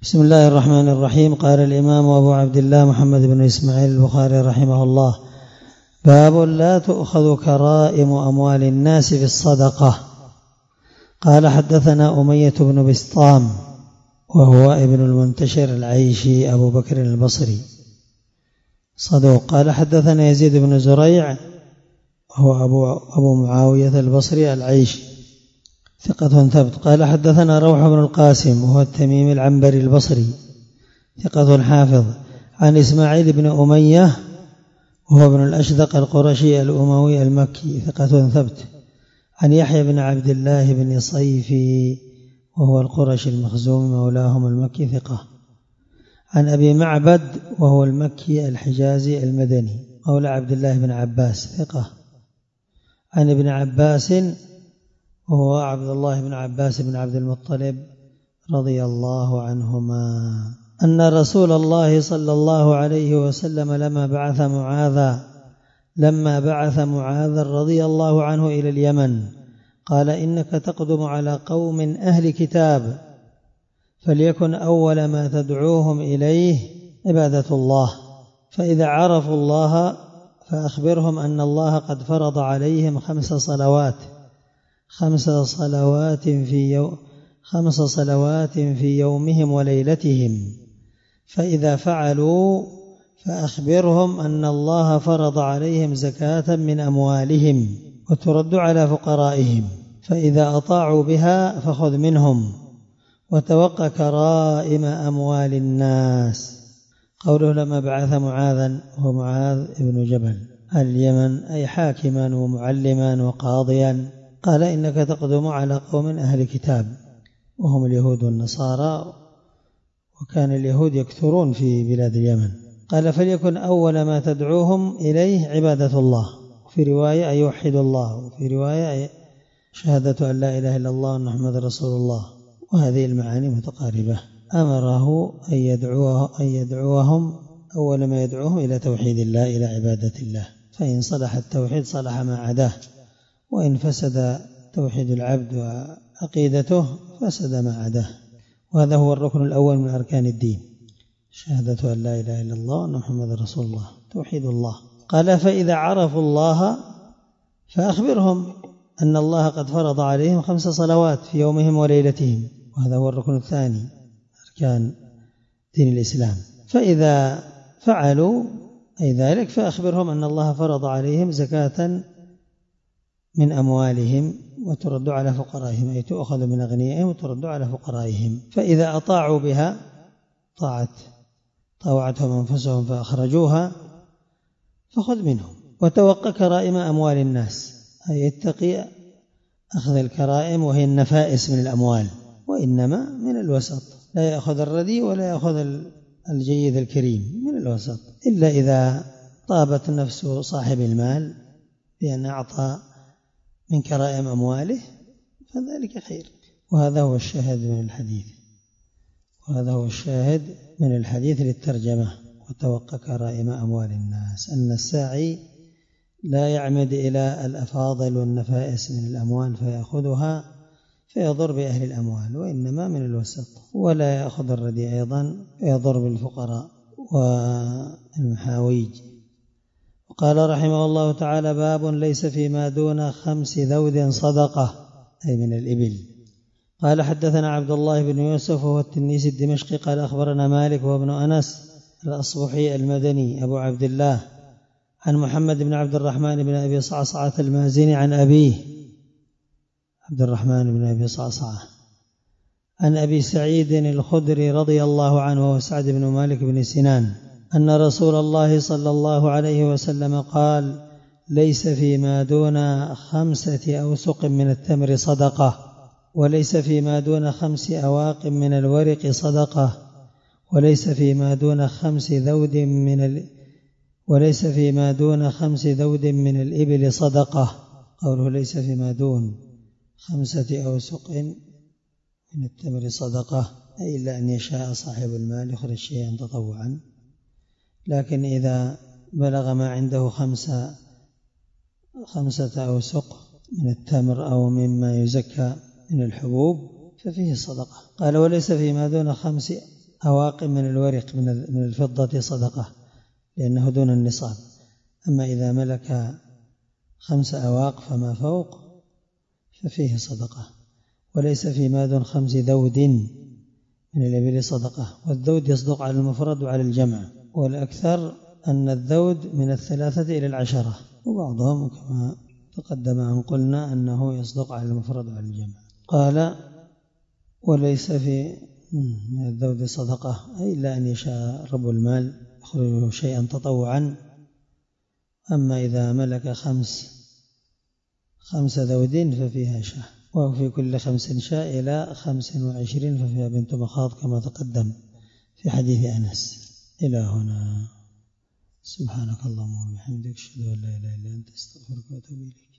بسم الله الرحمن الرحيم. قال الإمام أبو عبد الله محمد بن إسماعيل البخاري رحمه الله: باب لا تؤخذ كرائم أموال الناس في الصدقة. قال: حدثنا أمية بن بسطام وهو ابن المنتشر العيشي أبو بكر البصري صدوق. قال: حدثنا يزيد بن زريع وهو أبو معاوية البصري العيشي ثقة ثبت. قال: حدثنا روح بن القاسم وهو التميمي العنبري البصري ثقة حافظ، عن إسماعيل بن أمية وهو ابن الأشدق القرشي الأموي المكي ثقة ثبت، عن يحيى بن عبد الله بن صيفي وهو القرشي المخزومي مولاهم المكي ثقة، عن أبي معبد وهو المكي الحجازي المدني مولى عبد الله بن عباس ثقة، عن ابن عباس وهو عبد الله بن عباس بن عبد المطلب رضي الله عنهما أن رسول الله صلى الله عليه وسلم لما بعث معاذا رضي الله عنه إلى اليمن قال: إنك تقدم على قوم أهل كتاب، فليكن أول ما تدعوهم إليه عبادة الله، فإذا عرفوا الله فأخبرهم أن الله قد فرض عليهم 5 صلوات في يومهم وليلتهم، فإذا فعلوا فأخبرهم أن الله فرض عليهم زكاة من أموالهم وترد على فقرائهم، فإذا أطاعوا بها فخذ منهم وتوق كرائم أموال الناس. قوله لما بعث معاذا هو معاذ بن جبل اليمن، أي حاكما ومعلما وقاضيا. قال: إنك تقدم على قوم أهل كتاب وهم اليهود والنصارى، وكان اليهود يكثرون في بلاد اليمن. قال: فليكن أول ما تدعوهم إليه عبادة الله، وفي رواية أن يوحدوا الله، وفي رواية شهادة أن لا إله إلا الله وأن محمد رسول الله، وهذه المعاني متقاربة. أمره أن يدعوهم أول ما يدعوهم إلى توحيد الله، إلى عبادة الله، فإن صلح التوحيد صلح ما عداه، وإن فسد توحيد العبد وعقيدته فسد ما عداه. وهذا هو الركن الأول من أركان الدين، شهادة أن لا إله إلا الله وأن محمد رسول الله، توحيد الله. قال: فإذا عرفوا الله فأخبرهم أن الله قد فرض عليهم 5 صلوات في يومهم وليلتهم، وهذا هو الركن الثاني أركان دين الإسلام. فإذا فعلوا أي ذلك فأخبرهم أن الله فرض عليهم زكاة من أموالهم وترد على فقرائهم، أي تؤخذ من أغنيائهم وترد على فقرائهم، فإذا أطاعوا بها طاوعتهم أنفسهم فأخرجوها فخذ منهم وتوق كرائم أموال الناس، أي اتقي أخذ الكرائم وهي النفائس من الأموال، وإنما من الوسط، لا يأخذ الردي ولا يأخذ الجيد الكريم، من الوسط، إلا إذا طابت نفس صاحب المال بأن أعطى من كرائم أمواله فذلك خير. وهذا هو الشاهد من الحديث للترجمة: وتوقع كرائم أموال الناس، أن الساعي لا يعمد إلى الأفاضل والنفائس من الأموال فيأخذها فيضر بأهل الأموال، وإنما من الوسط، ولا يأخذ الردي أيضا فيضر بالفقراء والمحاويج. وقال رحمه الله تعالى: باب ليس فيما دون 5 ذود صدقة، أي من الإبل. قال: حدثنا عبد الله بن يوسف وهو التنيسي الدمشقي قال: أخبرنا مالك وابن أنس الأصبحي المدني أبو عبد الله، عن محمد بن عبد الرحمن بن أبي صعصعة المازني عن أبيه عبد الرحمن بن أبي صعصعة عن أبي سعيد الخدري رضي الله عنه وسعد بن مالك بن سنان أن رسول الله صلى الله عليه وسلم قال: ليس فيما دون 5 أوسق من التمر صدقة، وليس فيما دون 5 أواق من الورق صدقة، وليس فيما دون 5 ذود من الإبل صدقة. قوله ليس فيما دون 5 أوسق من التمر صدقة، أي إلا أن يشاء صاحب المال يخرج شيئا تطوعا، لكن إذا بلغ ما عنده 5 أوسق من التمر أو مما يزكى من الحبوب ففيه صدقة. قال: وليس فيما دون 5 أواق من الورق من الفضة صدقة لأنه دون النصاب. أما إذا ملك 5 أواق فما فوق ففيه صدقة. وليس فيما دون 5 ذود من الإبل صدقة. والذود يصدق على المفرد وعلى الجمع، والأكثر أن الذود من 3 إلى 10، وبعضهم كما تقدم أن قلنا أنه يصدق على المفرد وعلى الجمع. قال وليس في من الذود صدقة أي إلا أن يشاء رب المال يخرجه شيئا تطوعا. أما إذا ملك 5 ذود ففيها شاة، وفي كل 5 شاة إلى 25 ففيها بنت مخاض كما تقدم في حديث أنس. إلى هنا. سبحانك اللهم وبحمدك أشهد أن لا إله إلا أنت أستغفرك وأتوب إليك.